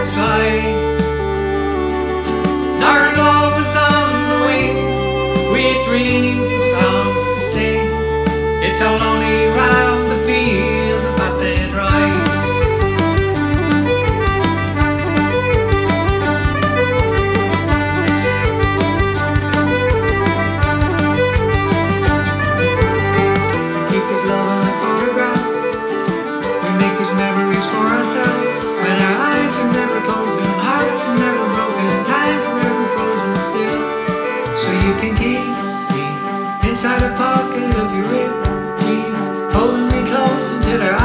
sparks fly. Our love is on the wings, we had dreams and songs to sing. It's so lonely round the field of Athen Rye. Keep his love on a photograph. We make these memories for ourselves. When our eyes are never closed and hearts are never broken, time's forever frozen still. So you can keep me inside a pocket of your rib jeans, holding me close until our